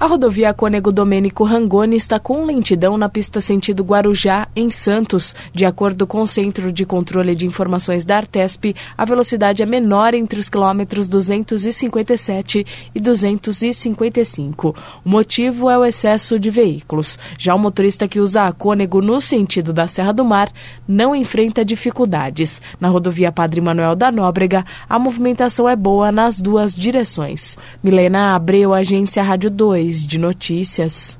A rodovia Cônego Domênico Rangoni está com lentidão na pista sentido Guarujá, em Santos. De acordo com o Centro de Controle de Informações da Artesp, a velocidade é menor entre os quilômetros 257 e 255. O motivo é o excesso de veículos. Já o motorista que usa a Cônego no sentido da Serra do Mar não enfrenta dificuldades. Na rodovia Padre Manuel da Nóbrega, a movimentação é boa nas duas direções. Milena Abreu, Agência Rádio 2 de Notícias.